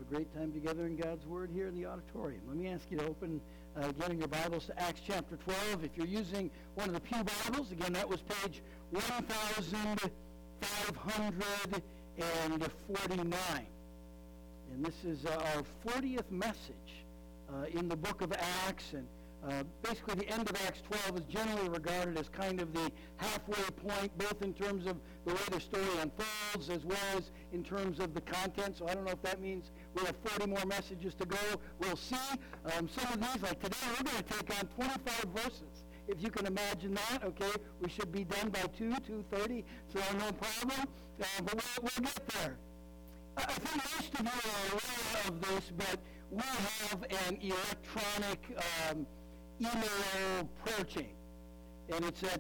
great time together in God's Word here in the auditorium. Let me ask you to open again in your Bibles to Acts chapter 12. If you're using one of the Pew Bibles, again, that was page 1549. And this is our 40th message in the book of Acts. And basically the end of Acts 12 is generally regarded as kind of the halfway point, both in terms of the way the story unfolds as well as in terms of the content. So I don't know if that means we have 40 more messages to go. We'll see. Some of these, like today, we're going to take on 25 verses. If you can imagine that, okay, we should be done by 2:30, so no problem. But we'll get there. I think most of you are aware of this, but we have an electronic email prayer chain. And it's at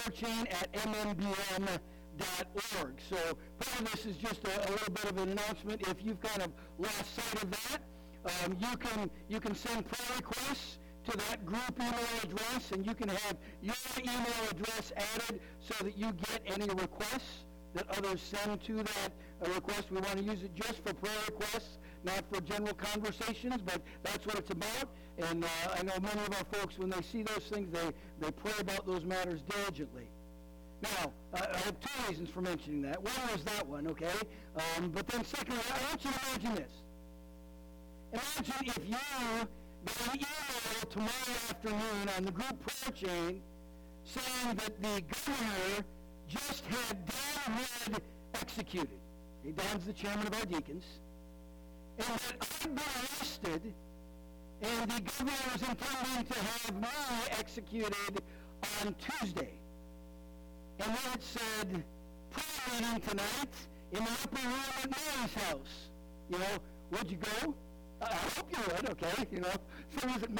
prayerchain@mmbm.org. So part of this is just a little bit of an announcement. If you've kind of lost sight of that, you can send prayer requests to that group email address, and you can have your email address added so that you get any requests that others send to that request. We want to use it just for prayer requests, not for general conversations, but that's what it's about. And I know many of our folks, when they see those things, they pray about those matters diligently. Now, I have two reasons for mentioning that. One was that one, okay? But then secondly, I want you to imagine this. Imagine if you got an email tomorrow afternoon on the group prayer chain saying that the governor just had Dan Hood executed. Okay, Dan's the chairman of our deacons. And that I'd been arrested, and the governor was intending to have me executed on Tuesday. And then it said, prayer meeting tonight in the upper room at Mary's house. You know, would you go? I hope you would, okay? You know, someone said, no.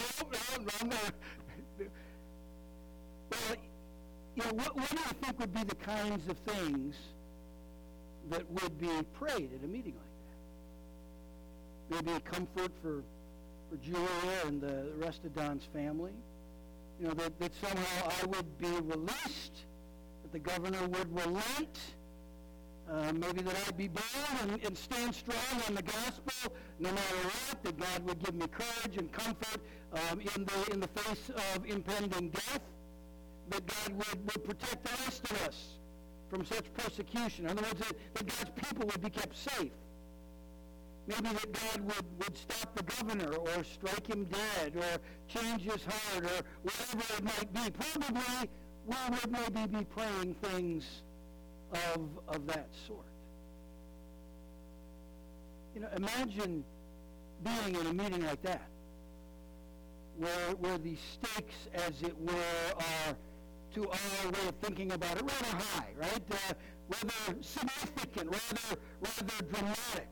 Well, you know, what do you think would be the kinds of things that would be prayed at a meeting like that? Maybe a comfort for Julia and the rest of Don's family. You know, that somehow I would be released, that the governor would relent, maybe that I'd be bold and stand strong on the gospel no matter what, that God would give me courage and comfort in the face of impending death, that God would protect the rest of us from such persecution. In other words, that God's people would be kept safe. Maybe that God would stop the governor or strike him dead or change his heart or whatever it might be. Probably we would maybe be praying things of that sort. You know, imagine being in a meeting like that, where the stakes, as it were, are, to our way of thinking about it, rather high, right? Rather significant, rather dramatic.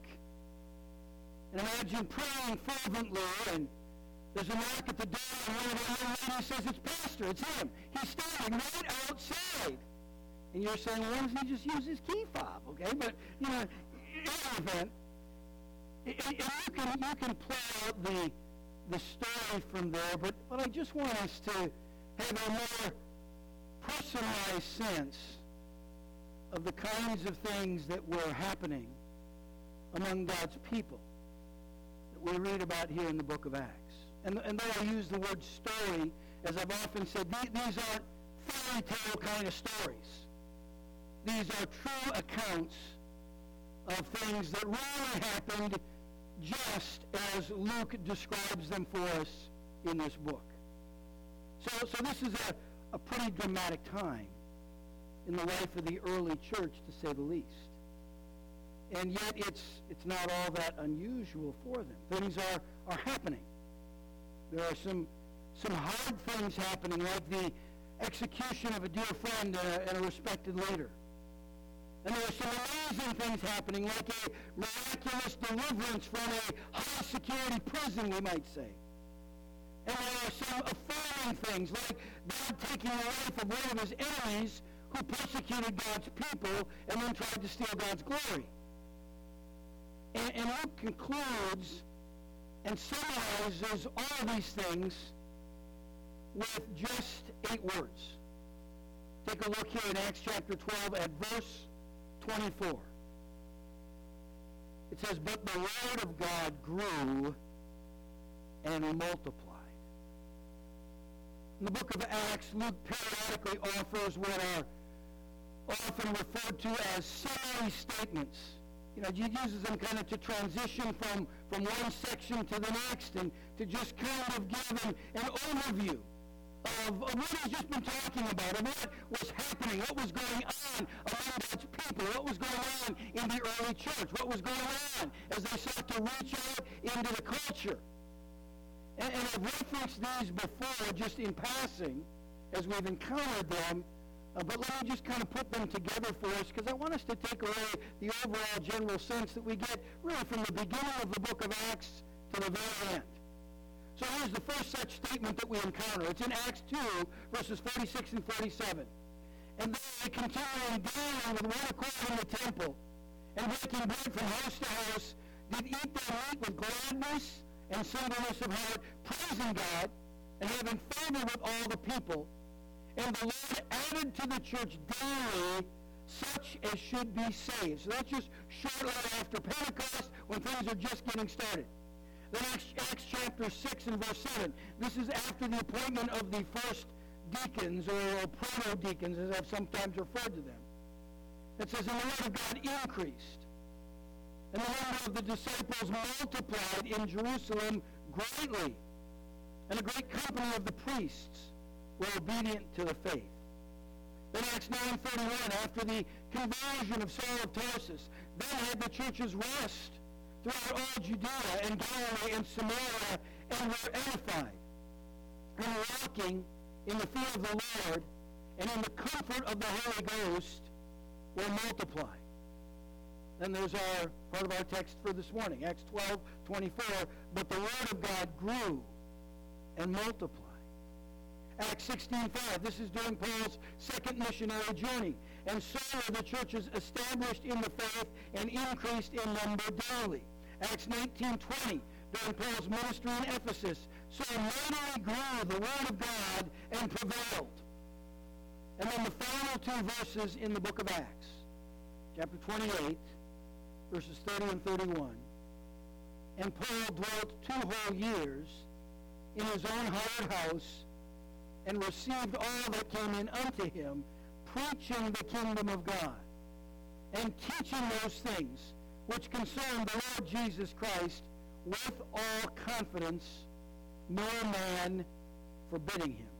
And imagine praying fervently, and there's a knock at the door, and one of the young ladies says, it's Pastor, it's him. He's standing right outside. And you're saying, well, why doesn't he just use his key fob, okay? But, you know, in any event, you can play out the story from there, but I just want us to have a more personalized sense of the kinds of things that were happening among God's people that we read about here in the book of Acts. And though I use the word story, as I've often said, these aren't fairy tale kind of stories. These are true accounts of things that really happened just as Luke describes them for us in this book. So this is a pretty dramatic time in the life of the early church, to say the least. And yet it's not all that unusual for them. Things are happening. There are some hard things happening, like the execution of a dear friend and a respected leader. And there are some amazing things happening, like a miraculous deliverance from a high-security prison, we might say. And there are some affirming things, like God taking the life of one of his enemies who persecuted God's people and then tried to steal God's glory. And Luke concludes and summarizes all of these things with just 8 words. Take a look here in Acts chapter 12 at verse 24. It says, but the word of God grew and multiplied. In the book of Acts, Luke periodically offers what are often referred to as summary statements. He uses them kind of to transition from one section to the next and to just kind of give an overview of what he's just been talking about, of what was happening, what was going on among God's people, what was going on in the early church, what was going on as they sought to reach out into the culture. And I've referenced these before just in passing as we've encountered them, but let me just kind of put them together for us because I want us to take away the overall general sense that we get really from the beginning of the book of Acts to the very end. So here's the first such statement that we encounter. It's in Acts 2, verses 46 and 47. And they continuing daily with one accord in the temple, and breaking bread from house to house, did eat their meat with gladness and singleness of heart, praising God, and having favor with all the people. And the Lord added to the church daily such as should be saved. So that's just shortly after Pentecost, when things are just getting started. Then Acts chapter 6 and verse 7. This is after the appointment of the first deacons, or proto-deacons, as I've sometimes referred to them. It says, and the word of God increased, and the number of the disciples multiplied in Jerusalem greatly, and a great company of the priests were obedient to the faith. Then Acts 9:31, after the conversion of Saul of Tarsus, then had the churches rest throughout all Judea and Galilee and Samaria, and were edified, and walking in the fear of the Lord, and in the comfort of the Holy Ghost, were multiplied. Then there's our part of our text for this morning, Acts 12:24. But the word of God grew and multiplied. Acts 16:5. This is during Paul's second missionary journey. And so were the churches established in the faith and increased in number daily. Acts 19:20. During Paul's ministry in Ephesus, so mightily grew the word of God and prevailed. And then the final two verses in the book of Acts, chapter 28, verses 30 and 31. And Paul dwelt 2 whole years in his own hired house, and received all that came in unto him, preaching the kingdom of God, and teaching those things which concern the Lord Jesus Christ, with all confidence, no man forbidding him.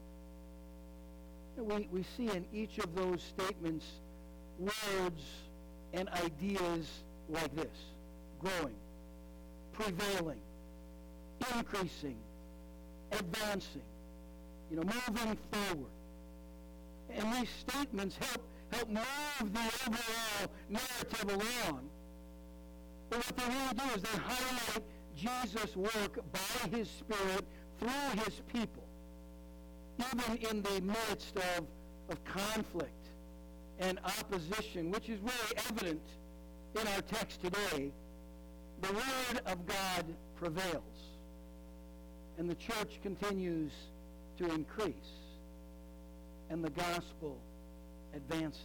We see in each of those statements words and ideas like this: growing, prevailing, increasing, advancing, moving forward. And these statements help move the overall narrative along. But what they really do is they highlight Jesus' work by his Spirit through his people. Even in the midst of conflict and opposition, which is really evident in our text today, the Word of God prevails. And the church continues to increase. And the gospel advances.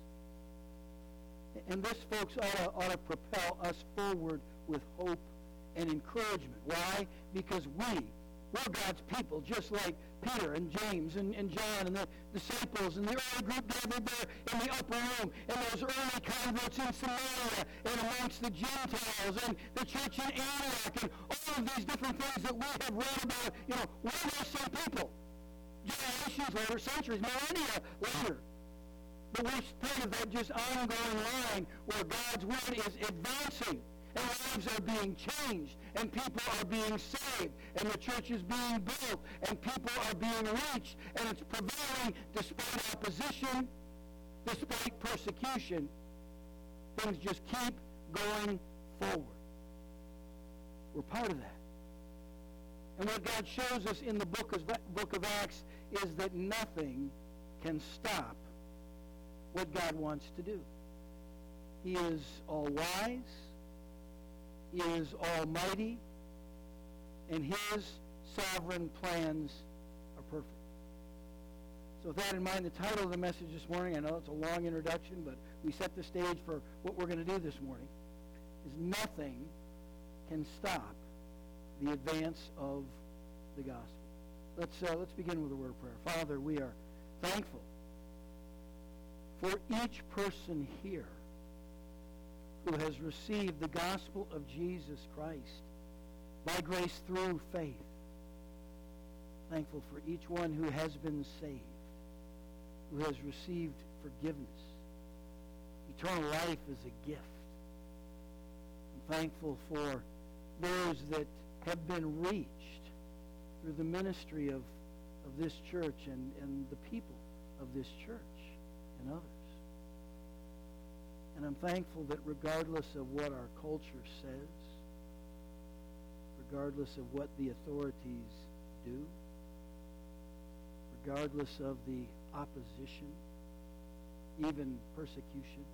And this, folks, ought to propel us forward with hope and encouragement. Why? Because we're God's people, just like Peter and James and John and the disciples and the early group gathered there in the upper room, and those early converts in Samaria and amongst the Gentiles and the church in Antioch and all of these different things that we have read about. We're those same people. Generations later, centuries, millennia later. But we're part of that just ongoing line where God's word is advancing, and lives are being changed, and people are being saved, and the church is being built, and people are being reached, and it's prevailing despite opposition, despite persecution. Things just keep going forward. We're part of that. And what God shows us in the book of Acts is that nothing can stop what God wants to do. He is all-wise, he is almighty, and his sovereign plans are perfect. So with that in mind, the title of the message this morning, I know it's a long introduction, but we set the stage for what we're going to do this morning, is nothing can stop the advance of the gospel. Let's begin with a word of prayer. Father, we are thankful for each person here who has received the gospel of Jesus Christ by grace through faith. Thankful for each one who has been saved, who has received forgiveness. Eternal life is a gift. I'm thankful for those that have been reached through the ministry of this church and the people of this church and others. And I'm thankful that regardless of what our culture says, regardless of what the authorities do, regardless of the opposition, even persecution,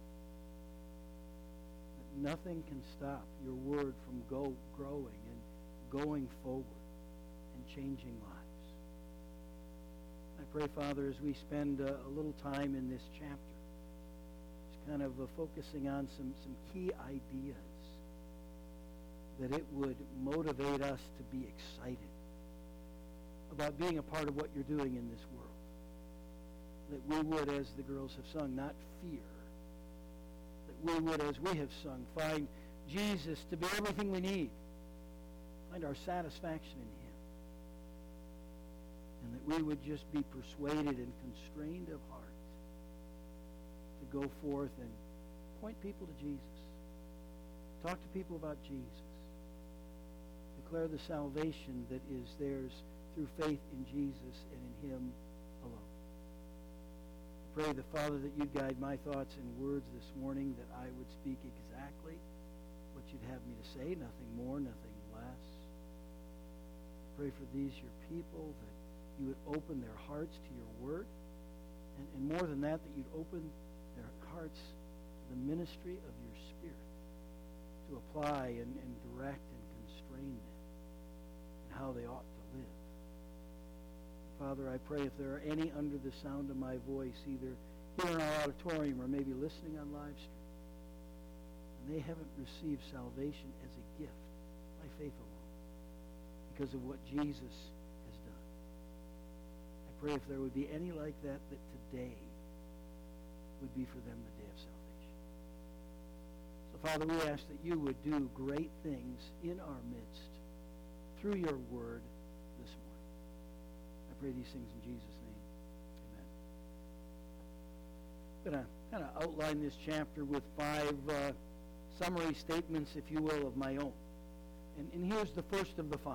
that nothing can stop your word from growing and going forward and changing lives. I pray, Father, as we spend a little time in this chapter, just kind of focusing on some key ideas, that it would motivate us to be excited about being a part of what you're doing in this world. That we would, as the girls have sung, not fear. That we would, as we have sung, find Jesus to be everything we need. Find our satisfaction in him. And that we would just be persuaded and constrained of heart to go forth and point people to Jesus. Talk to people about Jesus. Declare the salvation that is theirs through faith in Jesus and in him alone. I pray, the Father, that you'd guide my thoughts and words this morning, that I would speak exactly what you'd have me to say, nothing more, nothing less. I pray for these, your people, that you would open their hearts to your word, and more than that, that you'd open their hearts to the ministry of your Spirit to apply and direct and constrain them in how they ought to live. Father, I pray if there are any under the sound of my voice, either here in our auditorium or maybe listening on live stream, and they haven't received salvation as a gift by faith alone because of what Jesus has done. I pray if there would be any like that, that today would be for them the day of salvation. So, Father, we ask that you would do great things in our midst through your word this morning. I pray these things in Jesus' name. Amen. I'm going to kind of outline this chapter with 5 summary statements, if you will, of my own. And here's the first of the 5.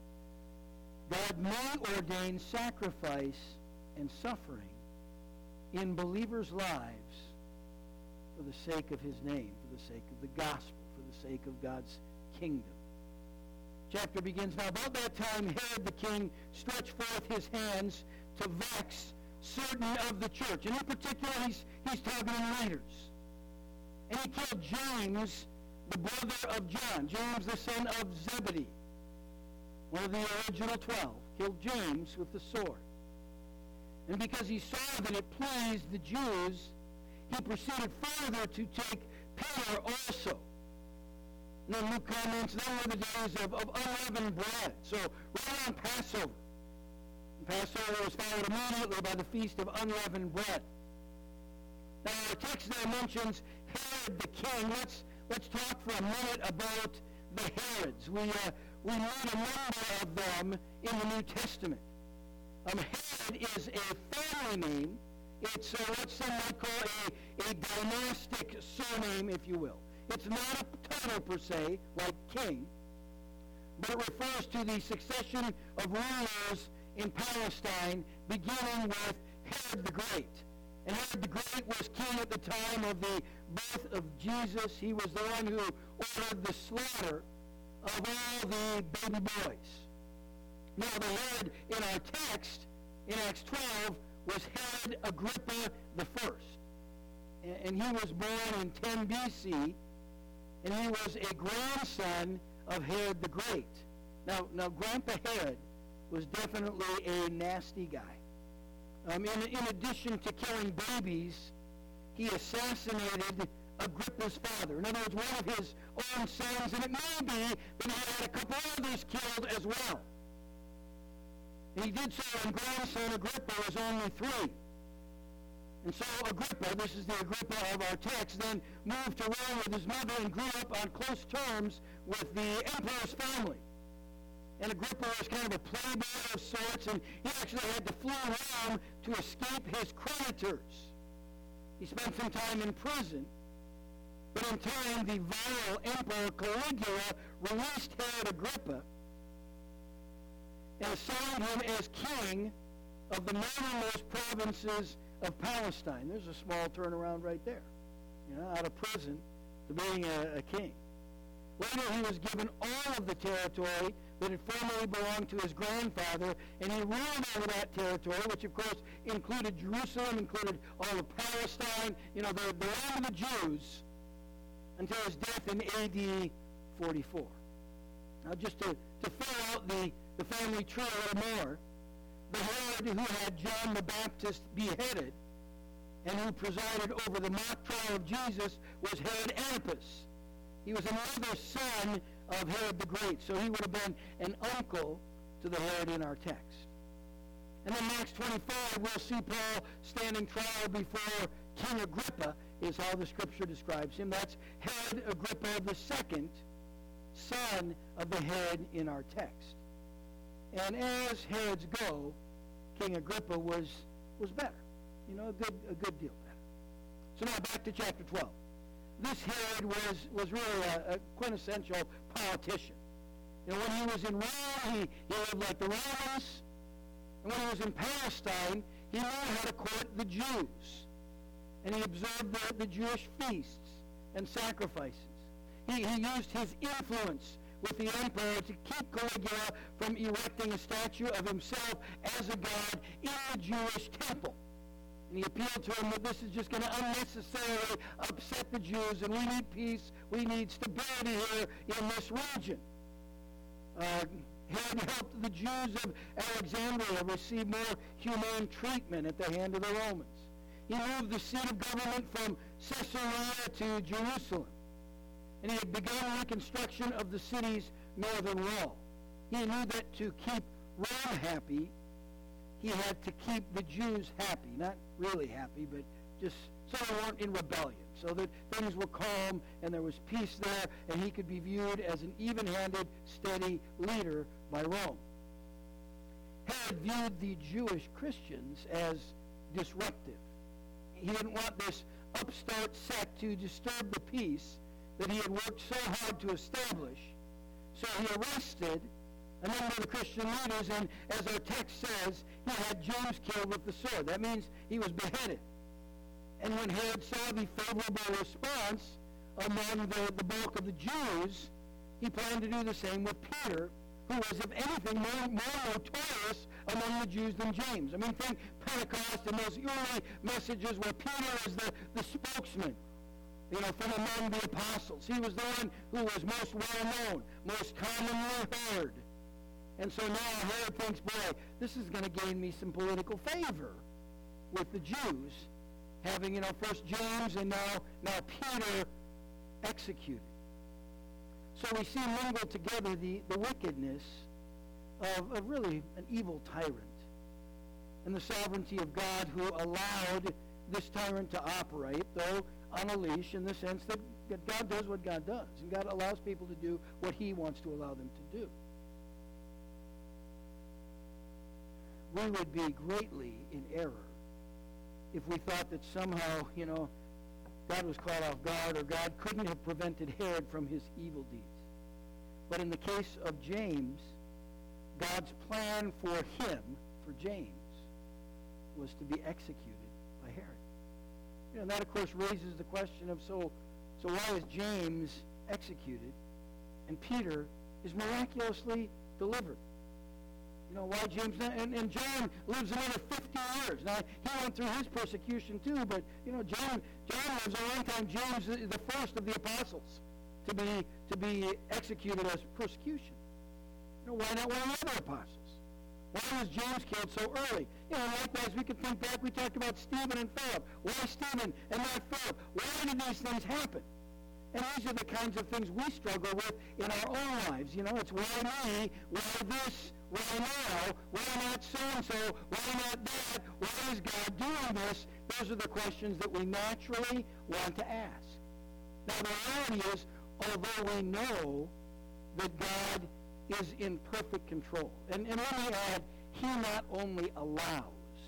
God may ordain sacrifice and suffering in believers' lives for the sake of his name, for the sake of the gospel, for the sake of God's kingdom. Chapter begins, now about that time Herod the king stretched forth his hands to vex certain of the church. And in particular, he's targeting leaders. And he killed James, the brother of John, James the son of Zebedee, one of the original 12, killed James with the sword. And because he saw that it pleased the Jews, he proceeded further to take Peter also. And then Luke comments, then were the days of unleavened bread. So right on Passover. And Passover was followed immediately by the Feast of Unleavened Bread. Now our text there mentions Herod the king. Let's talk for a minute about the Herods. We meet a number of them in the New Testament. Herod is a family name. It's what some might call a dynastic surname, if you will. It's not a title per se, like king, but it refers to the succession of rulers in Palestine, beginning with Herod the Great. And Herod the Great was king at the time of the birth of Jesus. He was the one who ordered the slaughter of all the baby boys. Now, the Herod in our text, in Acts 12, was Herod Agrippa the First. And he was born in 10 B.C., and he was a grandson of Herod the Great. Now Grandpa Herod was definitely a nasty guy. In addition to killing babies, he assassinated Agrippa's father. In other words, one of his own sons, and it may be that he had a couple others killed as well. And he did so when grandson Agrippa was only 3. And so Agrippa, this is the Agrippa of our text, then moved to Rome with his mother and grew up on close terms with the emperor's family. And Agrippa was kind of a playboy of sorts, and he actually had to flee Rome to escape his creditors. He spent some time in prison, but in time the vile emperor Caligula released Herod Agrippa and assigned him as king of the northernmost provinces of Palestine. There's a small turnaround right there, out of prison to being a king. Later, he was given all of the territory that had formerly belonged to his grandfather, and he ruled over that territory, which of course included Jerusalem, included all of Palestine, the land of the Jews, until his death in A.D. 44. Now, just to fill out the family tree a little more, the Herod who had John the Baptist beheaded and who presided over the mock trial of Jesus was Herod Antipas. He was another son of Herod the Great, so he would have been an uncle to the Herod in our text. And then Acts 25, we'll see Paul standing trial before King Agrippa, is how the Scripture describes him. That's Herod Agrippa II, son of the Herod in our text. And as Herods go, King Agrippa was better. A good deal better. So now back to chapter 12. This Herod was really a quintessential politician. When he was in Rome, he lived like the Romans. And when he was in Palestine, he knew how to court the Jews. And he observed the Jewish feasts and sacrifices. He used his influence with the emperor to keep Caligula from erecting a statue of himself as a god in the Jewish temple. And he appealed to him that this is just going to unnecessarily upset the Jews, and we need peace, we need stability here in this region. Herod helped the Jews of Alexandria receive more humane treatment at the hand of the Romans. He moved the seat of government from Caesarea to Jerusalem. And he had begun reconstruction of the city's northern wall. He knew that to keep Rome happy, he had to keep the Jews happy. Not really happy, but just so they weren't in rebellion, so that things were calm and there was peace there, and he could be viewed as an even-handed, steady leader by Rome. Herod viewed the Jewish Christians as disruptive. He didn't want this upstart sect to disturb the peace that he had worked so hard to establish. So he arrested a number of the Christian leaders, and as our text says, he had James killed with the sword. That means he was beheaded. And when Herod saw the favorable response among the bulk of the Jews, he planned to do the same with Peter, who was, if anything, more notorious among the Jews than James. Think Pentecost and those early messages where Peter is the spokesman, from among the apostles. He was the one who was most well-known, most commonly heard. And so now Herod thinks, boy, this is going to gain me some political favor with the Jews, having, first James and now Peter executed. So we see mingled together the wickedness of really an evil tyrant and the sovereignty of God, who allowed this tyrant to operate, though on a leash, in the sense that God does what God does, and God allows people to do what he wants to allow them to do. We would be greatly in error if we thought that somehow, God was caught off guard, or God couldn't have prevented Herod from his evil deeds. But in the case of James, God's plan for him, for James, was to be executed by Herod. And that, of course, raises the question of, so why is James executed and Peter is miraculously delivered? Why James, and John lives another 50 years. Now, he went through his persecution too, but, John lives a long time. James is the first of the apostles to be executed as persecution. Why not one of the other apostles? Why was James killed so early? Likewise, we could think back, we talked about Stephen and Philip. Why Stephen and not Philip? Why did these things happen? And these are the kinds of things we struggle with in our own lives. You know, it's why me, why this, why now, why not so-and-so, why not that, why is God doing this? Those are the questions that we naturally want to ask. Now, the reality is, although we know that God is in perfect control, and let me add, he not only allows,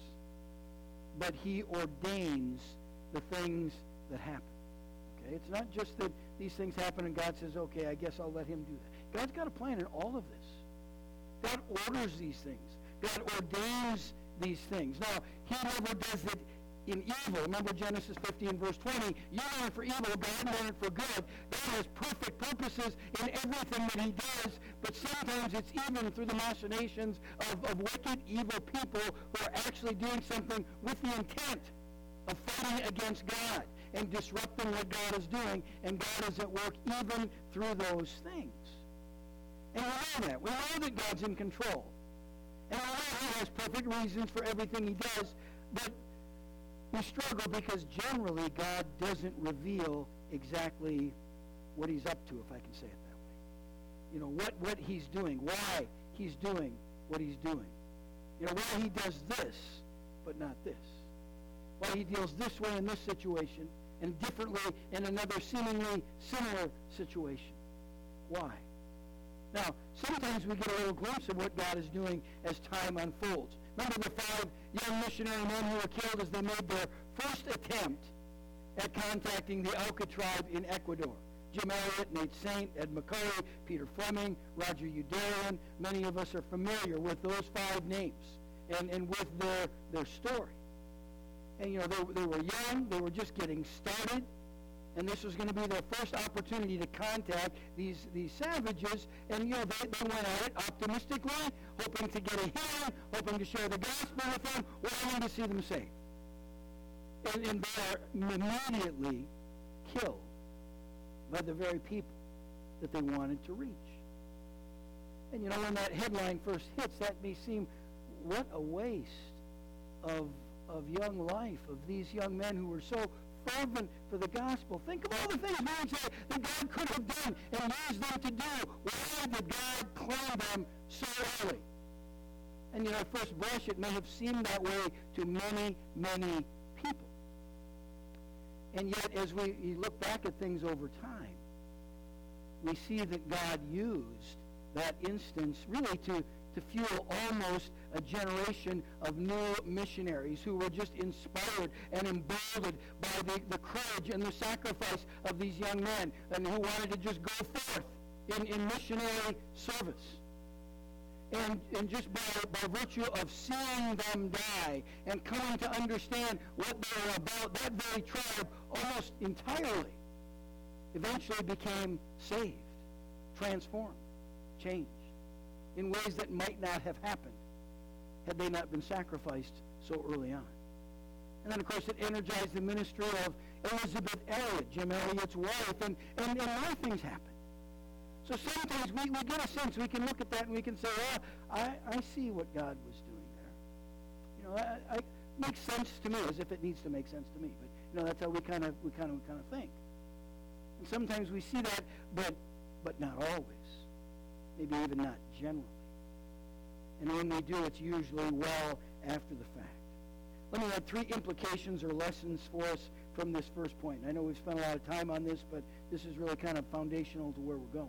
but he ordains the things that happen. Okay? It's not just that these things happen and God says, okay, I guess I'll let him do that. God's got a plan in all of this. God orders these things. God ordains these things. Now, he never does it in evil. Remember Genesis 15, verse 20. You meant it for evil, God meant it for good. God has perfect purposes in everything that he does, but sometimes it's even through the machinations of wicked, evil people who are actually doing something with the intent of fighting against God and disrupting what God is doing, and God is at work even through those things. And we know that. We know that God's in control. And we know he has perfect reasons for everything he does, but we struggle because generally God doesn't reveal exactly what he's up to, if I can say it that way. You know, what he's doing, why he's doing what he's doing. You know, why he does this, but not this. Why he deals this way in this situation and differently in another seemingly similar situation. Why? Now, sometimes we get a little glimpse of what God is doing as time unfolds. Remember the 5 young missionary men who were killed as they made their first attempt at contacting the Auca tribe in Ecuador. Jim Elliot, Nate Saint, Ed McCully, Peter Fleming, Roger Udarian. Many of us are familiar with those 5 names and with their story. And, you know, they were young. They were just getting started. And this was going to be their first opportunity to contact these savages. And, you know, they went at it optimistically, hoping to get a healing, hoping to share the gospel with them, wanting to see them saved. And they are immediately killed by the very people that they wanted to reach. And, you know, when that headline first hits, that may seem, what a waste of young life, of these young men who were so fervent for the gospel. Think of all the things man said that God could have done and used them to do. Why did God claim them so early? And, you know, at first blush, it may have seemed that way to many, many people. And yet, as we look back at things over time, we see that God used that instance really to fuel almost a generation of new missionaries who were just inspired and emboldened by the courage and the sacrifice of these young men and who wanted to just go forth in missionary service. And just by virtue of seeing them die and coming to understand what they were about, that very tribe almost entirely eventually became saved, transformed, changed in ways that might not have happened had they not been sacrificed so early on. And then, of course, it energized the ministry of Elizabeth Elliot, Jim Elliot's wife, and more things happened. So sometimes we get a sense, we can look at that and we can say, well, I see what God was doing there. You know, it makes sense to me, as if it needs to make sense to me. But, you know, that's how we kind of think. And sometimes we see that, but not always. Maybe even not generally. And when we do, it's usually well after the fact. Let me add 3 implications or lessons for us from this first point. I know we've spent a lot of time on this, but this is really kind of foundational to where we're going.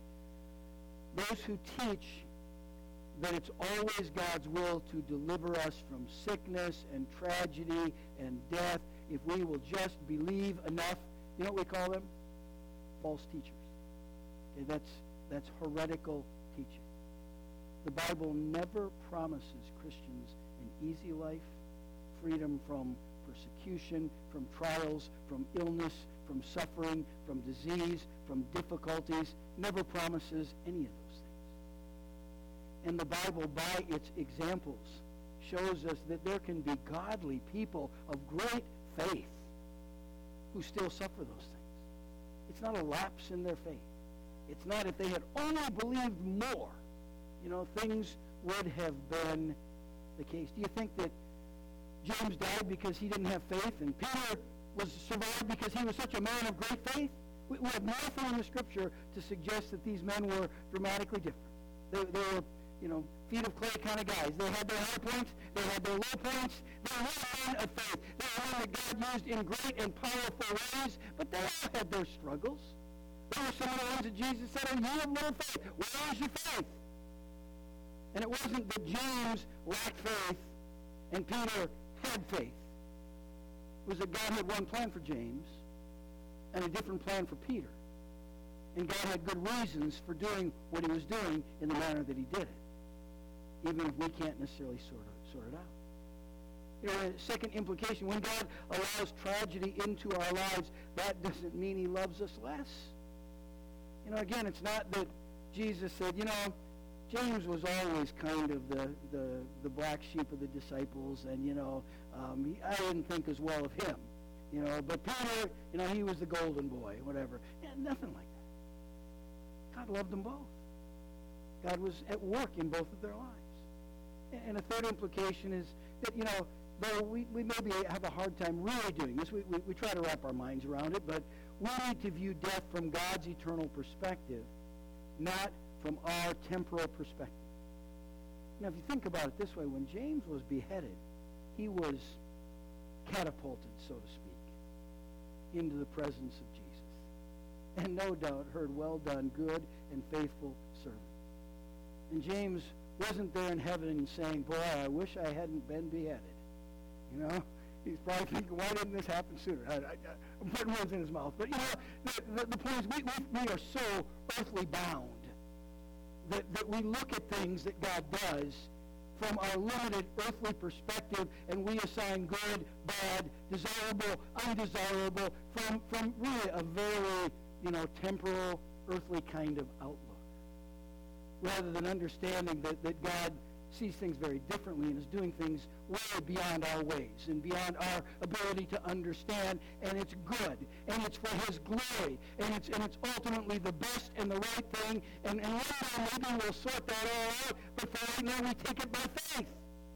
Those who teach that it's always God's will to deliver us from sickness and tragedy and death if we will just believe enough, you know what we call them? False teachers. Okay, that's heretical teaching. The Bible never promises Christians an easy life, freedom from persecution, from trials, from illness, from suffering, from disease, from difficulties. Never promises any of those things. And the Bible, by its examples, shows us that there can be godly people of great faith who still suffer those things. It's not a lapse in their faith. It's not if they had only believed more, you know, things would have been the case. Do you think that James died because he didn't have faith and Peter was survived because he was such a man of great faith? We have nothing in the Scripture to suggest that these men were dramatically different. They were, feet of clay kind of guys. They had their high points. They had their low points. They were men of faith. They were men that God used in great and powerful ways, but they all had their struggles. There were some of the ones that Jesus said, "Oh, you have little faith. Where is your faith?" And it wasn't that James lacked faith and Peter had faith. It was that God had one plan for James and a different plan for Peter. And God had good reasons for doing what he was doing in the manner that he did it, even if we can't necessarily sort it out. A second implication, when God allows tragedy into our lives, that doesn't mean he loves us less. Again, it's not that Jesus said, James was always kind of the black sheep of the disciples, and, I didn't think as well of him. But Peter, he was the golden boy, whatever. Yeah, nothing like that. God loved them both. God was at work in both of their lives. And a third implication is that, though we maybe have a hard time really doing this, we try to wrap our minds around it, but we need to view death from God's eternal perspective, not from our temporal perspective. Now, if you think about it this way, when James was beheaded, he was catapulted, so to speak, into the presence of Jesus. And no doubt heard, "Well done, good and faithful servant." And James wasn't there in heaven saying, "Boy, I wish I hadn't been beheaded." He's probably thinking, "Why didn't this happen sooner?" I'm putting words in his mouth. But, the point is we are so earthly bound that we look at things that God does from our limited earthly perspective, and we assign good, bad, desirable, undesirable, from really a very, temporal, earthly kind of outlook. Rather than understanding that God sees things very differently and is doing things way beyond our ways and beyond our ability to understand, and it's good, and it's for his glory, and it's ultimately the best and the right thing, and one day maybe we'll sort that all out, but for right now we take it by faith.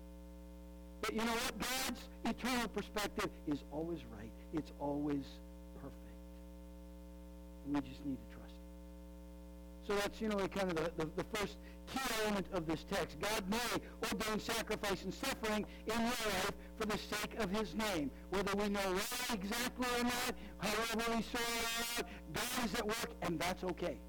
But you know what? God's eternal perspective is always right. It's always perfect. And we just need to trust him. So that's, kind of the first key element of this text. God may ordain sacrifice and suffering in your life for the sake of his name. Whether we know why exactly or not, however we sort it out, God is at work, and that's okay.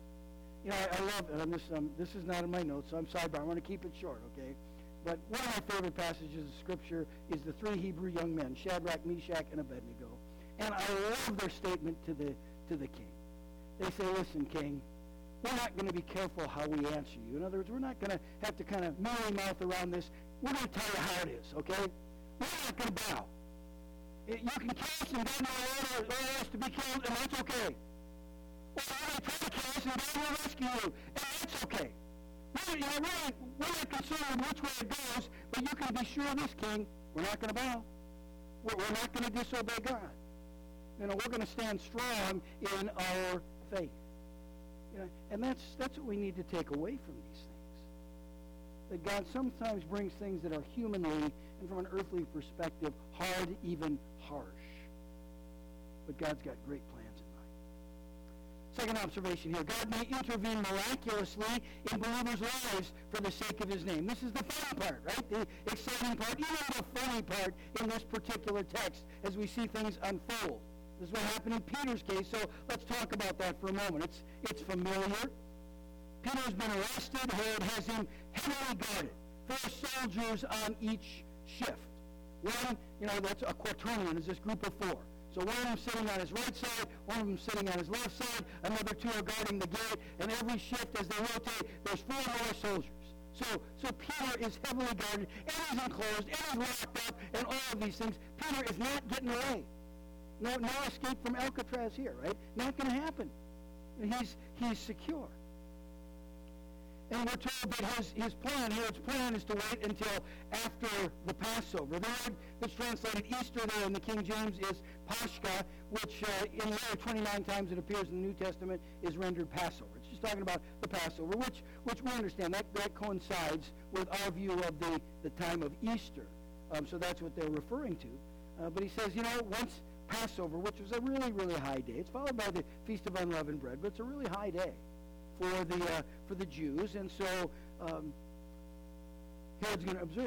I love, and this is not in my notes, so I'm sidebar. I'm going to keep it short, okay? But one of my favorite passages of Scripture is the three Hebrew young men, Shadrach, Meshach, and Abednego. And I love their statement to the king. They say, "Listen, king, we're not going to be careful how we answer you. In other words, we're not going to have to kind of mealy mouth around this. We're going to tell you how it is, okay? We're not going to bow. You can kill us and God will order us to be killed, and that's okay. Or you're going to try to kill us and God will rescue you, and that's okay. We're not concerned with which way it goes, but you can be sure of this, king. We're not going to bow. We're not going to disobey God. We're going to stand strong in our faith." And that's what we need to take away from these things. That God sometimes brings things that are humanly and from an earthly perspective hard, even harsh. But God's got great plans in mind. Second observation here. God may intervene miraculously in believers' lives for the sake of his name. This is the fun part, right? The exciting part, even the funny part in this particular text as we see things unfold. This is what happened in Peter's case, so let's talk about that for a moment. It's familiar. Peter's been arrested. Herod has him heavily guarded. 4 soldiers on each shift. One, that's a quaternion, is this group of 4. So one of them sitting on his right side, one of them sitting on his left side, another 2 are guarding the gate, and every shift as they rotate, there's 4 more soldiers. So Peter is heavily guarded, and he's enclosed, and he's locked up, and all of these things. Peter is not getting away. No escape from Alcatraz here, right? Not going to happen. He's secure. And we're told that his plan, Herod's plan, is to wait until after the Passover. The word that's translated Easter there in the King James is Pashka, which in the other 29 times it appears in the New Testament is rendered Passover. It's just talking about the Passover, which we understand. That coincides with our view of the time of Easter. So that's what they're referring to. But he says, Passover, which was a really, really high day. It's followed by the Feast of Unleavened Bread, but it's a really high day for the Jews, and so Herod's going to observe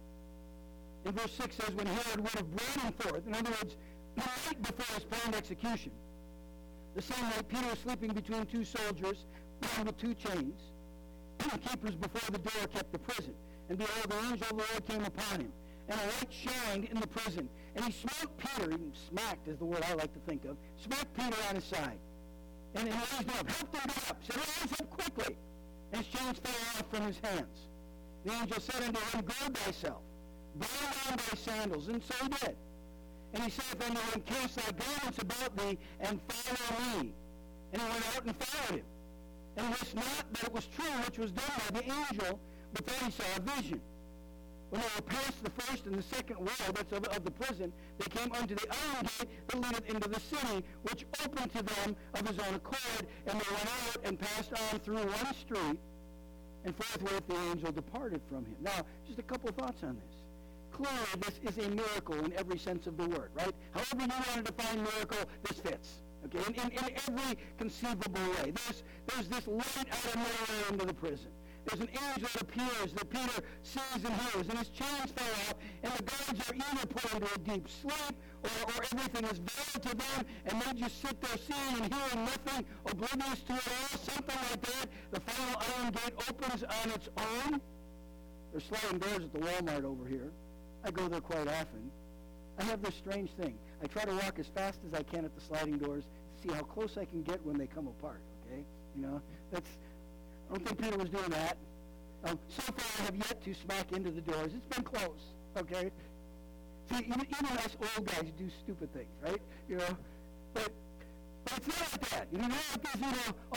that. In verse 6 says, when Herod would have brought him forth, in other words, the night before his planned execution, the same night Peter was sleeping between two soldiers, bound with two chains, and the keepers before the door kept the prison. And behold, the angel of the Lord came upon him, and a light shined in the prison. And he smote Peter, even smacked is the word I like to think of, smacked Peter on his side. And he raised him up, helped him get up, said, rise up quickly. And his chains fell off from his hands. The angel said unto him, gird thyself, bind on thy sandals. And so he did. And he saith unto him, cast thy garments about thee, and follow me. And he went out and followed him. And wist not that it was true which was done by the angel, but that he saw a vision. When they were past the first and the second wall, that's of the prison, they came unto the iron gate that leadeth into the city, which opened to them of his own accord, and they went out and passed on through one street, and forthwith the angel departed from him. Now, just a couple of thoughts on this. Clearly, this is a miracle in every sense of the word, right? However you want to define miracle, this fits. Okay, in every conceivable way. There's this light out of nowhere into the prison. There's an angel that appears that Peter sees and hears, and his chains fell off, and the guards are either put into a deep sleep, or everything is veiled to them, and they just sit there seeing and hearing nothing, oblivious to it all, something like that. The final iron gate opens on its own. There's sliding doors at the Walmart over here. I go there quite often. I have this strange thing. I try to walk as fast as I can at the sliding doors to see how close I can get when they come apart, okay? You know, I don't think Peter was doing that. So far, I have yet to smack into the doors. It's been close, okay? See, even us old guys do stupid things, right? You know, but it's not like that. You know, not like this,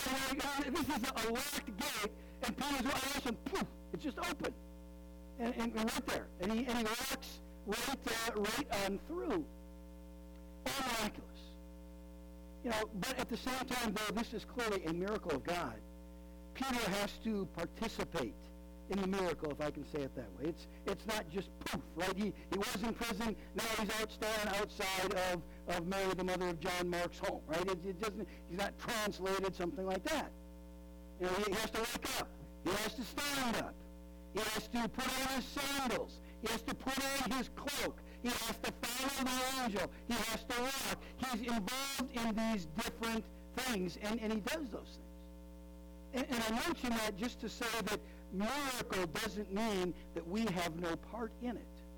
this is a locked gate, and Peter's all and poof, it's just open. And right there. And he walks right on through. All miraculous. You know, but at the same time, though, this is clearly a miracle of God. Peter has to participate in the miracle, if I can say it that way. It's not just poof, right? He was in prison, now he's standing outside of Mary, the mother of John Mark's home, right? He's not translated, something like that. You know, he has to wake up. He has to stand up. He has to put on his sandals. He has to put on his cloak. He has to follow the angel. He has to walk. He's involved in these different things, and he does those things. And I mention that just to say that miracle doesn't mean that we have no part in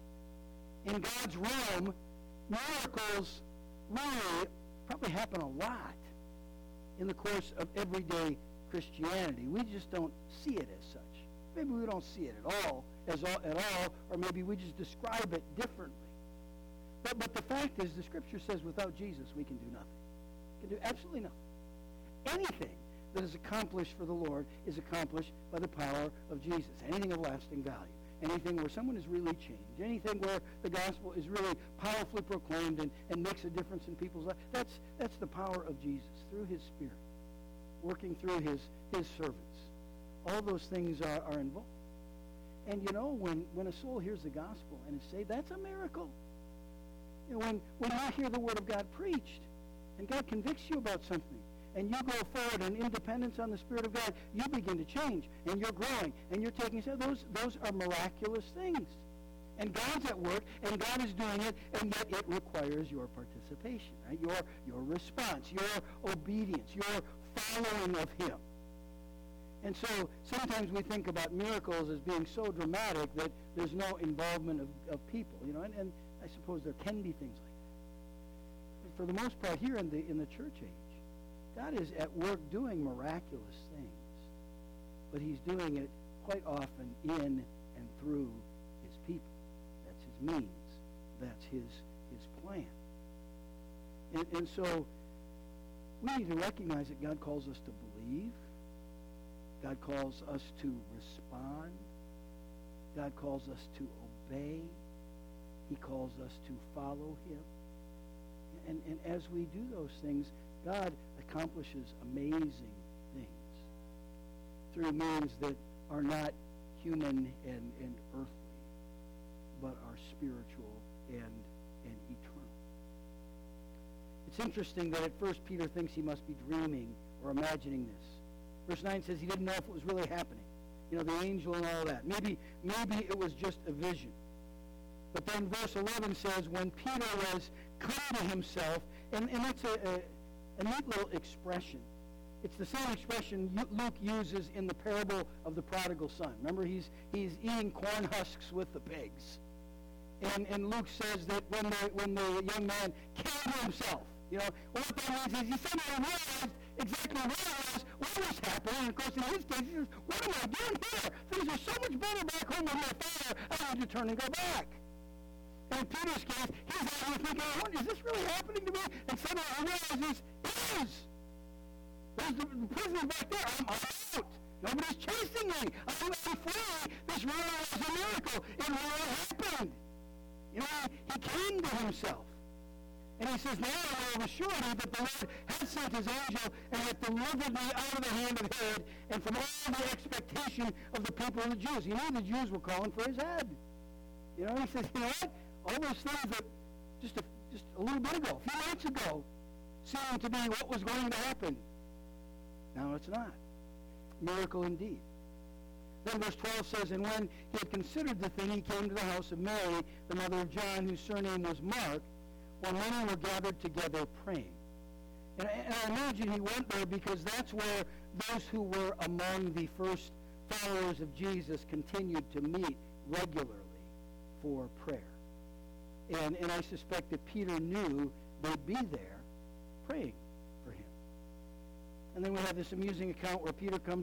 it. In God's realm, miracles really probably happen a lot in the course of everyday Christianity. We just don't see it as such. Maybe we don't see it at all, or maybe we just describe it differently. But the fact is, the Scripture says without Jesus we can do nothing. We can do absolutely nothing. Anything that is accomplished for the Lord is accomplished by the power of Jesus. Anything of lasting value. Anything where someone is really changed. Anything where the gospel is really powerfully proclaimed and makes a difference in people's lives. That's the power of Jesus through his Spirit, working through his servants. All those things are involved. And you know, when a soul hears the gospel and is saved, that's a miracle. You know, when you hear the word of God preached, and God convicts you about something, and you go forward in independence on the Spirit of God, you begin to change, and you're growing, and you're taking steps. Those are miraculous things. And God's at work, and God is doing it, and yet it requires your participation, right? Your response, your obedience, your following of him. And so sometimes we think about miracles as being so dramatic that there's no involvement of people, you know, and I suppose there can be things like that. But for the most part, here in the church age, God is at work doing miraculous things, but he's doing it quite often in and through his people. That's his means. That's his plan. And so we need to recognize that God calls us to believe. God calls us to respond. God calls us to obey. He calls us to follow him. And as we do those things, God accomplishes amazing things through means that are not human and earthly, but are spiritual and eternal. it's interesting that at first Peter thinks he must be dreaming or imagining this. Verse 9 says he didn't know if it was really happening. The angel and all that. Maybe it was just a vision. But then verse 11 says when Peter was come to himself, and that's a neat little expression. It's the same expression Luke uses in the parable of the prodigal son. Remember, he's eating corn husks with the pigs. And Luke says that when the young man came to himself, what that means is he suddenly realized exactly what was happening. And of course, in his case, he says, what am I doing here? Things are so much better back home with my father. I need to turn and go back. And in Peter's case, he's out here thinking, what, is this really happening to me? And suddenly he realizes, it is. There's the prisoner's back there. I'm out. Nobody's chasing me. I'm free. This really was a miracle. It really happened. He came to himself. And he says, now I know of a surety that the Lord has sent his angel and hath delivered me out of the hand of Herod and from all the expectation of the people of the Jews. He knew the Jews were calling for his head. He says, what? All those things that just a little bit ago, a few months ago, seemed to be what was going to happen. Now it's not. Miracle indeed. Then verse 12 says, and when he had considered the thing, he came to the house of Mary, the mother of John, whose surname was Mark, while many were gathered together praying. And I imagine he went there because that's where those who were among the first followers of Jesus continued to meet regularly for prayer. And I suspect that Peter knew they'd be there praying for him. And then we have this amusing account where Peter comes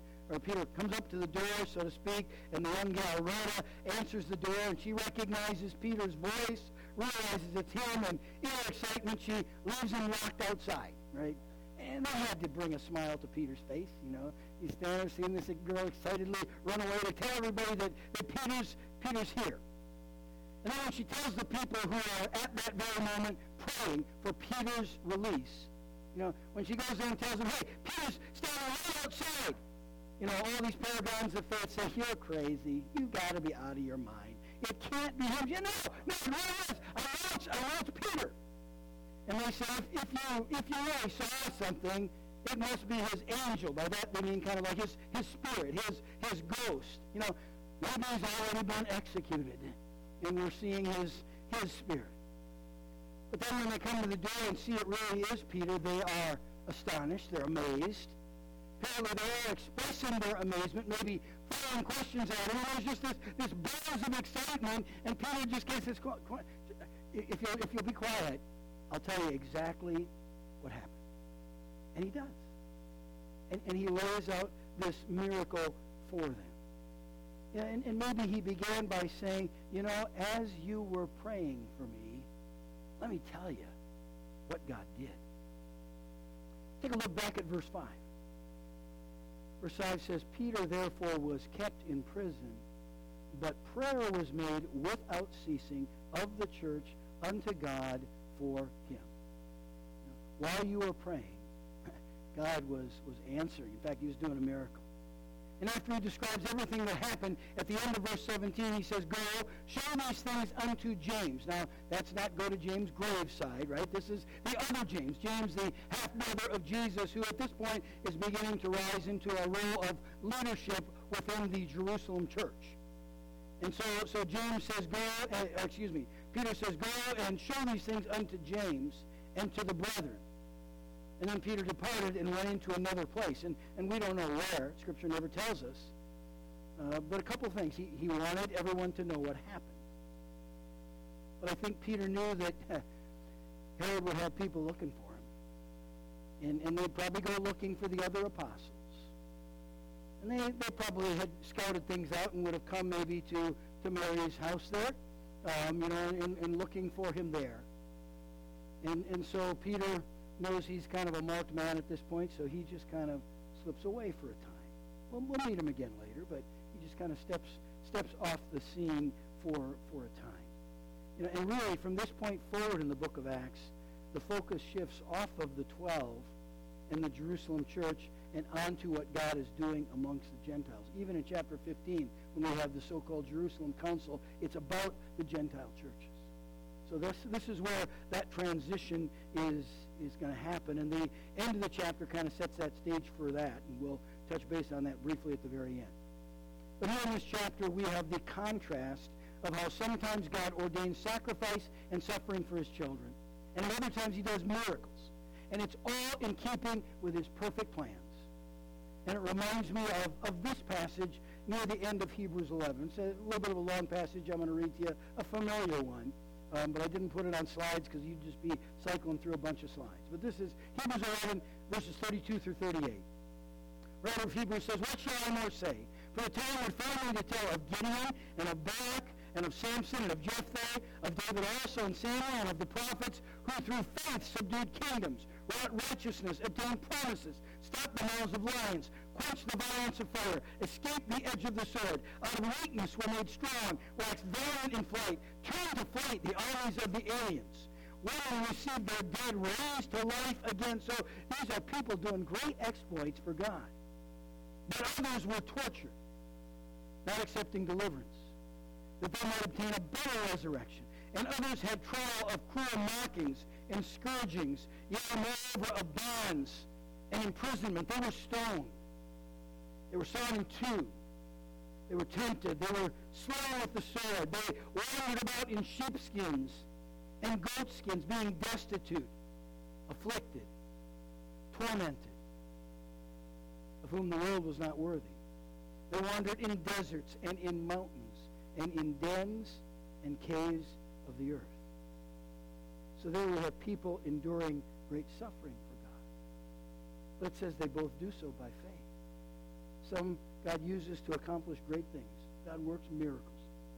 up to the door, so to speak, and the young gal, Rhoda, answers the door, and she recognizes Peter's voice, realizes it's him, and in her excitement, she leaves him locked outside, right? And that had to bring a smile to Peter's face, He's standing there seeing this girl excitedly run away to tell everybody that Peter's here. And then when she tells the people who are at that very moment praying for Peter's release, when she goes there and tells them, hey, Peter's standing right outside, all these paragons of faith say, you're crazy. You've got to be out of your mind. It can't be him. No, it really is. I know it's Peter. And they say, if you really saw something, it must be his angel. By that they mean kind of like his spirit, his ghost. Maybe he's already been executed, and we're seeing his spirit. But then when they come to the door and see it really is Peter, they are astonished. They're amazed. Apparently they are expressing their amazement, maybe throwing questions at him. There's just this buzz of excitement, and Peter just gets this, if you'll be quiet, I'll tell you exactly what happened. And he does. And he lays out this miracle for them. Yeah, and maybe he began by saying, as you were praying for me, let me tell you what God did. Take a look back at verse 5. Verse 5 says, Peter therefore was kept in prison, but prayer was made without ceasing of the church unto God for him. While you were praying, God was answering. In fact, he was doing a miracle. And after he describes everything that happened, at the end of verse 17, he says, go, show these things unto James. Now, that's not go to James' graveside, right? This is the other James, James, the half-brother of Jesus, who at this point is beginning to rise into a role of leadership within the Jerusalem church. And so James says, Peter says, go and show these things unto James and to the brethren. And then Peter departed and went into another place. And we don't know where. Scripture never tells us. But a couple of things. He wanted everyone to know what happened. But I think Peter knew that Herod would have people looking for him. And they'd probably go looking for the other apostles. And they probably had scouted things out and would have come maybe to Mary's house there, and looking for him there. And so Peter knows he's kind of a marked man at this point, so he just kind of slips away for a time. We'll meet him again later, but he just kind of steps off the scene for a time. And really, from this point forward in the book of Acts, the focus shifts off of the 12 and the Jerusalem church and onto what God is doing amongst the Gentiles. Even in chapter 15, when we have the so-called Jerusalem Council, it's about the Gentile churches. So this is where that transition is going to happen. And the end of the chapter kind of sets that stage for that. And we'll touch base on that briefly at the very end. But here in this chapter, we have the contrast of how sometimes God ordains sacrifice and suffering for his children. And at other times he does miracles. And it's all in keeping with his perfect plans. And it reminds me of this passage near the end of Hebrews 11. It's a little bit of a long passage I'm going to read to you, a familiar one. But I didn't put it on slides because you'd just be cycling through a bunch of slides. But this is Hebrews 11, verses 32 through 38. Writer of Hebrews says, "What shall I more say? For the time would fail me to tell of Gideon, and of Barak, and of Samson, and of Jephthah, of David also, and Samuel, and of the prophets, who through faith subdued kingdoms, wrought righteousness, obtained promises, stopped the mouths of lions, quenched the violence of fire, escaped the edge of the sword, out of weakness were made strong, waxed valiant in flight, turned to flight the armies of the aliens. Women received their dead raised to life again." So these are people doing great exploits for God. But others were tortured, not accepting deliverance, that they might obtain a better resurrection. And others had trial of cruel mockings and scourgings, yet moreover of bonds and imprisonment. They were stoned. They were sawn in two. They were tempted. They were slain with the sword. They wandered about in sheepskins and goatskins, being destitute, afflicted, tormented, of whom the world was not worthy. They wandered in deserts and in mountains and in dens and caves of the earth. So there we have people enduring great suffering for God. But it says they both do so by faith. Some God uses to accomplish great things. God works miracles,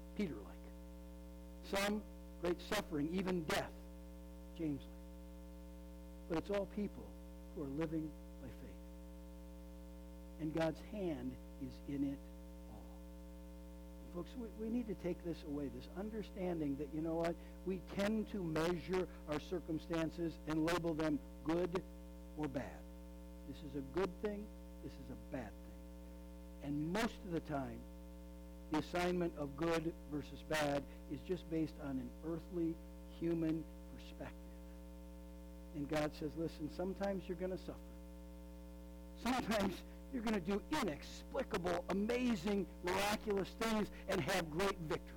Peter-like. Some great suffering, even death, James-like. But it's all people who are living by faith. And God's hand is in it all. Folks, we need to take this away, this understanding that, you know what, we tend to measure our circumstances and label them good or bad. This is a good thing, this is a bad thing. And most of the time, the assignment of good versus bad is just based on an earthly, human perspective. And God says, listen, sometimes you're going to suffer. Sometimes you're going to do inexplicable, amazing, miraculous things and have great victories.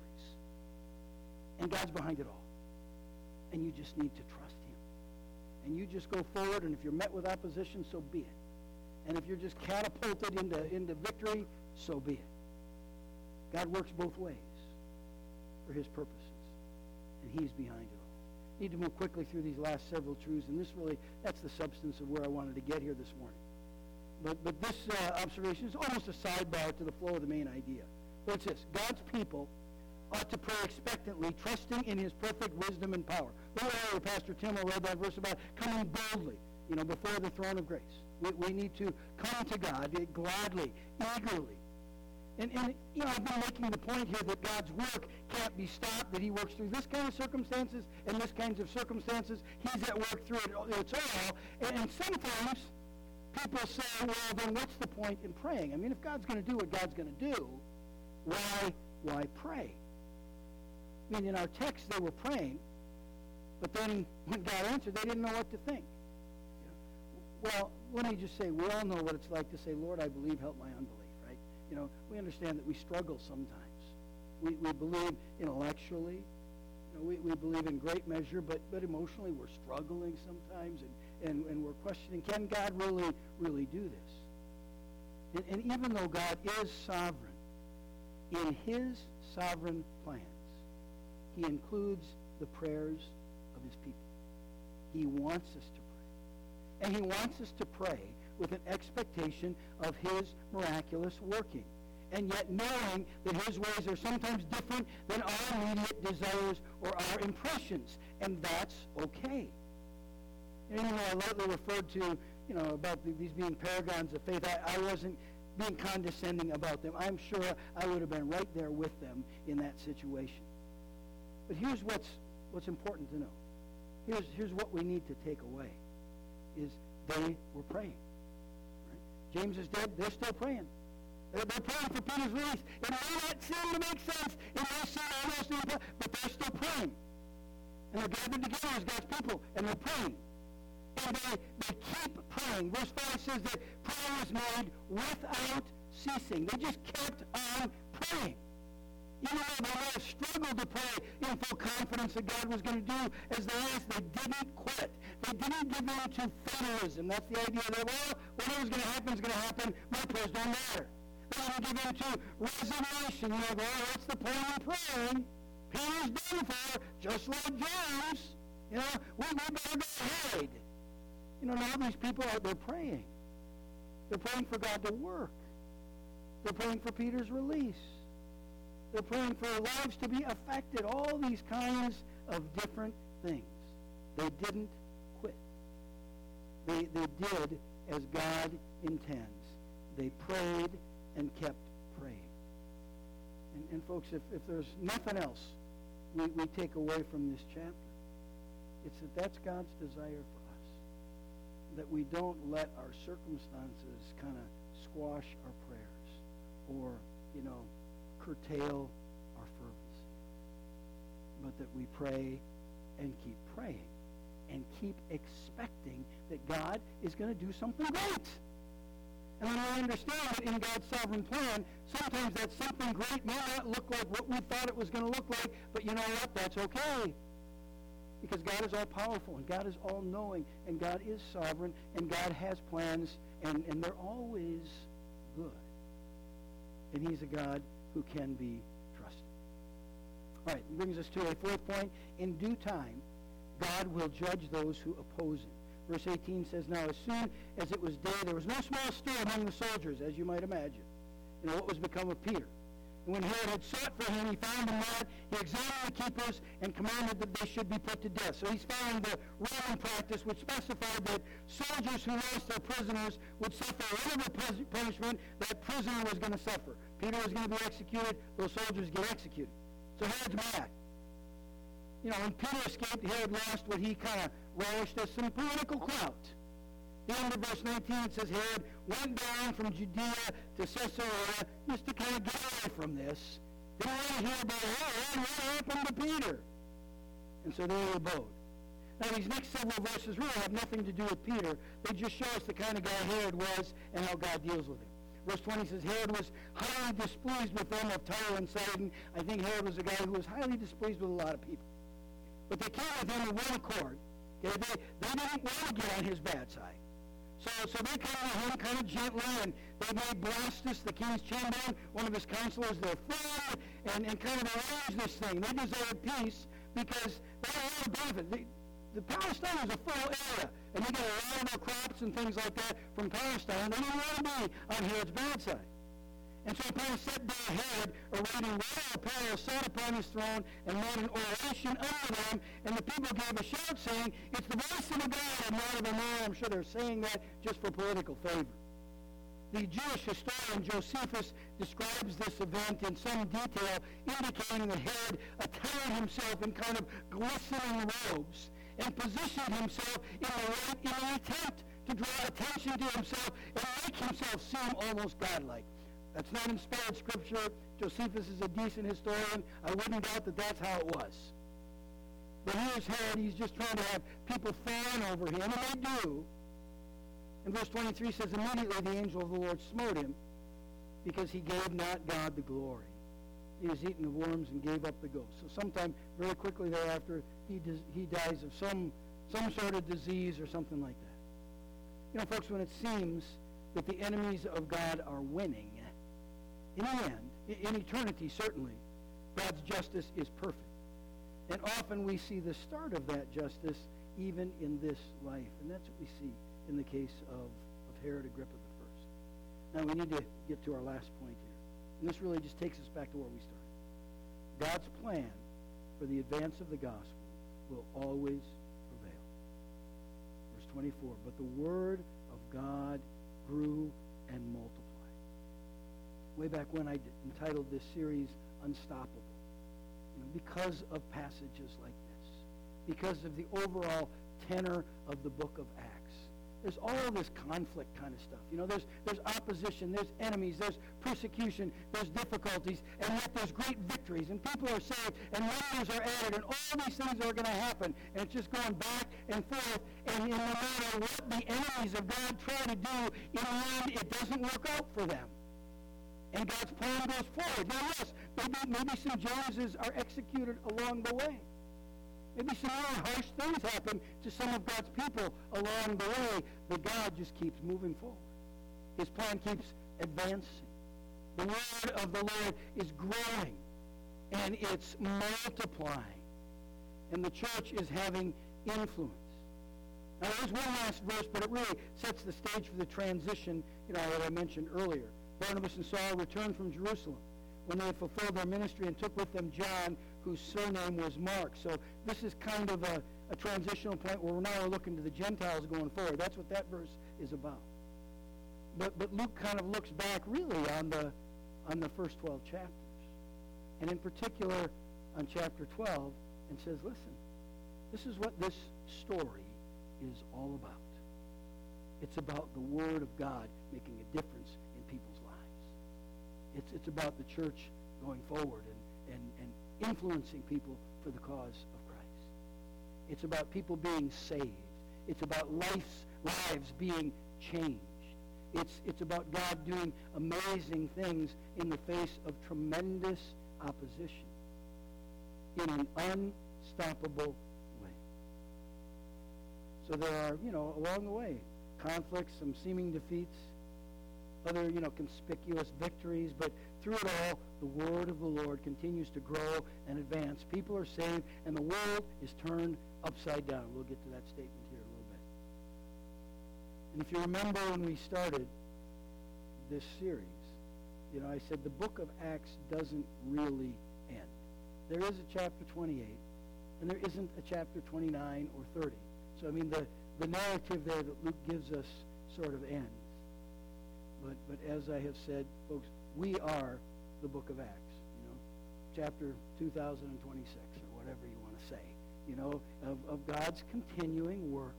And God's behind it all. And you just need to trust him. And you just go forward, and if you're met with opposition, so be it. And if you're just catapulted into victory, so be it. God works both ways for his purposes. And he's behind it all. Need to move quickly through these last several truths, and that's the substance of where I wanted to get here this morning. But this observation is almost a sidebar to the flow of the main idea. But it's this: God's people ought to pray expectantly, trusting in his perfect wisdom and power. Earlier, Pastor Tim read that verse about coming boldly, before the throne of grace. We need to come to God gladly, eagerly. And I've been making the point here that God's work can't be stopped, that he works through this kind of circumstances and this kinds of circumstances. He's at work through it's all. And sometimes people say, well, then what's the point in praying? I mean, if God's going to do what God's going to do, why pray? I mean, in our text, they were praying, but then when God answered, they didn't know what to think. Well, let me just say, we all know what it's like to say, Lord, I believe, help my unbelief, right? We understand that we struggle sometimes. We believe intellectually. We believe in great measure, but emotionally we're struggling sometimes, and we're questioning, can God really do this? And even though God is sovereign, in his sovereign plans, he includes the prayers of his people. He wants us to pray. And he wants us to pray with an expectation of his miraculous working. And yet knowing that his ways are sometimes different than our immediate desires or our impressions. And that's okay. And even though I lately referred to, about these being paragons of faith, I wasn't being condescending about them. I'm sure I would have been right there with them in that situation. But here's what's important to know. Here's what we need to take away, is they were praying. Right? James is dead. They're still praying. They're praying for Peter's release. It may not seem to make sense. It may seem almost impossible, but they're still praying. And they're gathered together as God's people, and they're praying. And they keep praying. Verse 5 says that prayer was made without ceasing. They just kept on praying. Even though they may have struggled to pray in full confidence that God was going to do as they asked, they didn't quit. They didn't give in to fatalism. That's the idea that, well, whatever's going to happen is going to happen. My prayers don't matter. They didn't give in to resignation. Well, what's the point in praying? Peter's done for, just like James. We better go hide. Now these people they're praying. They're praying for God to work. They're praying for Peter's release. They're praying for their lives to be affected. All these kinds of different things. They didn't quit. They did as God intends. They prayed and kept praying. And folks, if there's nothing else we take away from this chapter, it's that's God's desire for us. That we don't let our circumstances kind of squash our prayers or, curtail our fervency. But that we pray and keep praying and keep expecting that God is going to do something great. And when we understand that in God's sovereign plan, sometimes that something great may not look like what we thought it was going to look like, but you know what? That's okay. Because God is all-powerful, and God is all-knowing, and God is sovereign, and God has plans, and they're always good. And he's a God who can be trusted. All right, brings us to a fourth point. In due time, God will judge those who oppose him. Verse 18 says, Now as soon as it was day, there was no small stir among the soldiers, as you might imagine. What was become of Peter. And when Herod had sought for him, he found him not. He examined the keepers and commanded that they should be put to death. So he's following the Roman practice, which specified that soldiers who lost their prisoners would suffer whatever punishment that prisoner was going to suffer. Peter was going to be executed. Those soldiers get executed. So Herod's mad. When Peter escaped, Herod lost what he kind of relished as some political clout. The end of verse 19 says Herod went down from Judea to Caesarea just to kind of get away from this. Didn't want to hear about what happened to Peter. And so there he abode. Now these next several verses really have nothing to do with Peter. They just show us the kind of guy Herod was and how God deals with him. Verse 20 says Herod was highly displeased with them of Tyre and Sidon. I think Herod was a guy who was highly displeased with a lot of people. But they came with him in one accord. Okay? They didn't want to get on his bad side. So they came to him kind of gently, and they made Blastus, the king's chamberlain, one of his counselors, their friend, and kind of arranged this thing. They desired peace because they had a lot of benefit. The Palestine was a full area, and they got a lot of their crops and things like that from Palestine. They didn't want to be on Herod's bad side. And so upon a set day, Herod, awaiting royal apparel, sat upon his throne and made an oration unto them, and the people gave a shout, saying, It's the voice of a God and not of a man. I'm sure they're saying that just for political favor. The Jewish historian Josephus describes this event in some detail, indicating that Herod attired himself in kind of glistening robes and positioned himself in an attempt to draw attention to himself and make himself seem almost godlike. That's not inspired scripture. Josephus is a decent historian. I wouldn't doubt that that's how it was. But here's Herod. He's just trying to have people fawn over him, and they do. And verse 23 says, Immediately the angel of the Lord smote him, because he gave not God the glory. He was eaten of worms and gave up the ghost. So sometime very quickly thereafter, he dies of some sort of disease or something like that. Folks, when it seems that the enemies of God are winning, in the end, in eternity certainly, God's justice is perfect. And often we see the start of that justice even in this life. And that's what we see in the case of Herod Agrippa I. Now we need to get to our last point here. And this really just takes us back to where we started. God's plan for the advance of the gospel will always prevail. Verse 24, But the word of God grew and multiplied. Way back when I entitled this series Unstoppable, because of passages like this, because of the overall tenor of the book of Acts, there's all this conflict kind of stuff. You know, there's opposition, there's enemies, there's persecution, there's difficulties, and yet there's great victories, and people are saved, and numbers are added, and all these things are going to happen, and it's just going back and forth, and no matter what the enemies of God try to do, in the end, it doesn't work out for them. And God's plan goes forward. Now, yes, maybe some Joneses are executed along the way. Maybe some really harsh things happen to some of God's people along the way, but God just keeps moving forward. His plan keeps advancing. The word of the Lord is growing, and it's multiplying, and the church is having influence. Now, there's one last verse, but it really sets the stage for the transition, that I mentioned earlier. Barnabas and Saul returned from Jerusalem when they had fulfilled their ministry and took with them John, whose surname was Mark. So this is kind of a transitional point where now we're looking to the Gentiles going forward. That's what that verse is about. But Luke kind of looks back really on the first 12 chapters. And in particular on chapter 12 and says, listen, this is what this story is all about. It's about the Word of God making a difference in people's lives. It's about the church going forward and influencing people for the cause of Christ. It's about people being saved. It's about lives being changed. It's about God doing amazing things in the face of tremendous opposition in an unstoppable way. So there are, along the way, conflicts, some seeming defeats, other, conspicuous victories, but through it all, the word of the Lord continues to grow and advance. People are saved, and the world is turned upside down. We'll get to that statement here in a little bit. And if you remember when we started this series, I said the book of Acts doesn't really end. There is a chapter 28, and there isn't a chapter 29 or 30. So, the narrative there that Luke gives us sort of ends. But as I have said, folks, we are the book of Acts, chapter 2026 or whatever you want to say, of God's continuing work,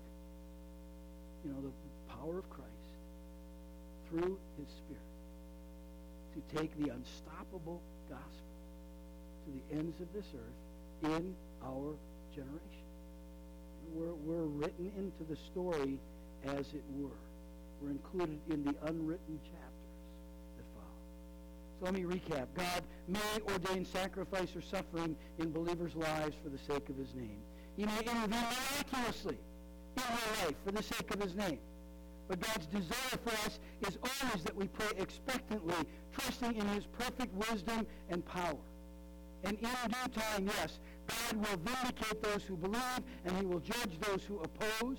the power of Christ through his Spirit to take the unstoppable gospel to the ends of this earth in our generation. We're written into the story as it were. We're included in the unwritten chapters that follow. So let me recap. God may ordain sacrifice or suffering in believers' lives for the sake of his name. He may intervene miraculously in our life for the sake of his name. But God's desire for us is always that we pray expectantly, trusting in his perfect wisdom and power. And in due time, yes, God will vindicate those who believe, and he will judge those who oppose.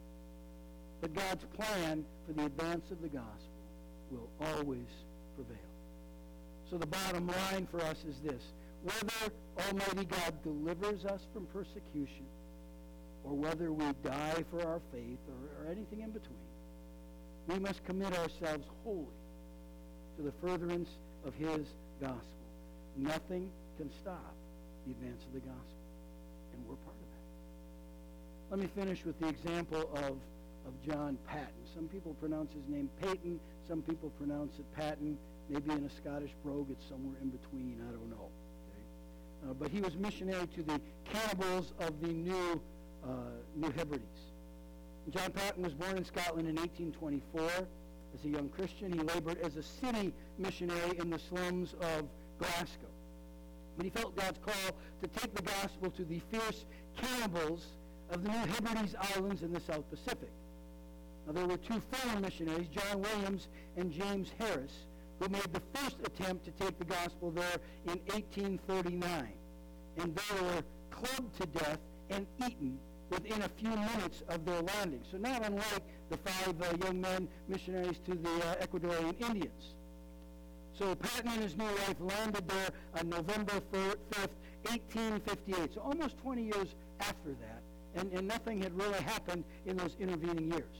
But God's plan for the advance of the gospel will always prevail. So the bottom line for us is this. Whether Almighty God delivers us from persecution, or whether we die for our faith, or anything in between, we must commit ourselves wholly to the furtherance of his gospel. Nothing can stop the advance of the gospel, and we're part of that. Let me finish with the example of John Paton. Some people pronounce his name Peyton. Some people pronounce it Patton. Maybe in a Scottish brogue it's somewhere in between. I don't know. Okay? But he was missionary to the cannibals of the New Hebrides. John Paton was born in Scotland in 1824. As a young Christian, he labored as a city missionary in the slums of Glasgow. But he felt God's call to take the gospel to the fierce cannibals of the New Hebrides Islands in the South Pacific. Now, there were two foreign missionaries, John Williams and James Harris, who made the first attempt to take the gospel there in 1839. And they were clubbed to death and eaten within a few minutes of their landing. So not unlike the five young men missionaries to the Ecuadorian Indians. So Patton and his new wife landed there on November 5th, 1858. So almost 20 years after that. And nothing had really happened in those intervening years.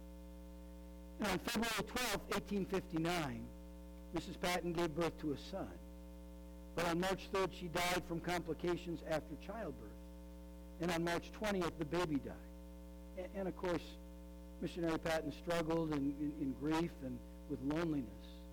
And on February 12th, 1859, Mrs. Patton gave birth to a son. But on March 3rd, she died from complications after childbirth. And on March 20th, the baby died. And of course, Missionary Patton struggled in grief and with loneliness.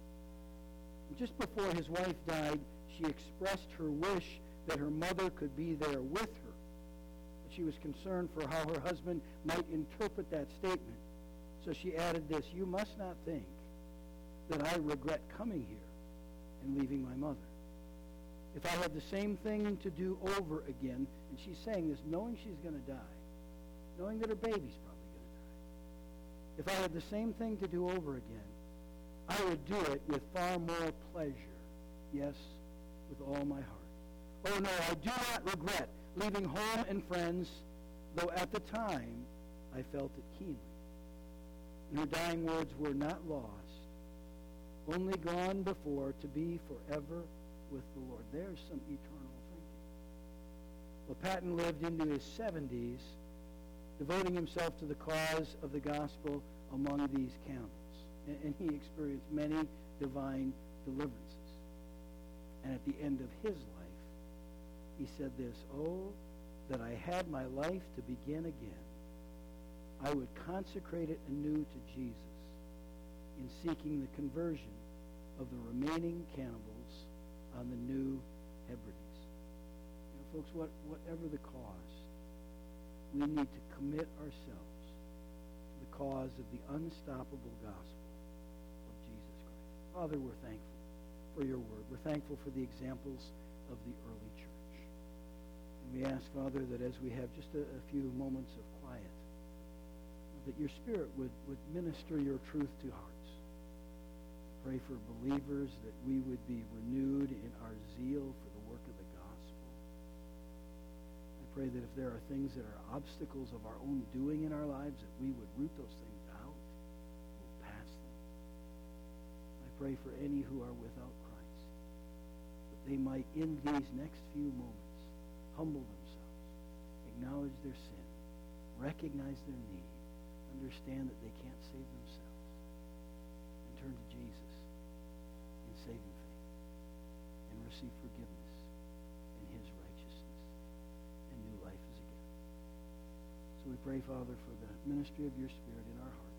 And just before his wife died, she expressed her wish that her mother could be there with her. But she was concerned for how her husband might interpret that statement. So she added this, "You must not think that I regret coming here and leaving my mother. If I had the same thing to do over again," and she's saying this knowing she's going to die, knowing that her baby's probably going to die. "If I had the same thing to do over again, I would do it with far more pleasure. Yes, with all my heart. Oh no, I do not regret leaving home and friends, though at the time I felt it keenly." And her dying words were not lost, only gone before to be forever with the Lord. There's some eternal thinking. Well, Patton lived into his 70s, devoting himself to the cause of the gospel among these cannibals. And he experienced many divine deliverances. And at the end of his life, he said this, "Oh, that I had my life to begin again. I would consecrate it anew to Jesus in seeking the conversion of the remaining cannibals on the New Hebrides." You know, folks, whatever the cost, we need to commit ourselves to the cause of the unstoppable gospel of Jesus Christ. Father, we're thankful for your word. We're thankful for the examples of the early church. And we ask, Father, that as we have just a few moments of quiet, that your Spirit would minister your truth to hearts. Pray for believers that we would be renewed in our zeal for the work of the gospel. I pray that if there are things that are obstacles of our own doing in our lives, that we would root those things out, move past them. I pray for any who are without Christ, that they might, in these next few moments, humble themselves, acknowledge their sin, recognize their need, understand that they can't save themselves, and turn to Jesus in saving faith and receive forgiveness in his righteousness and new life as a gift. So we pray, Father, for the ministry of your Spirit in our hearts.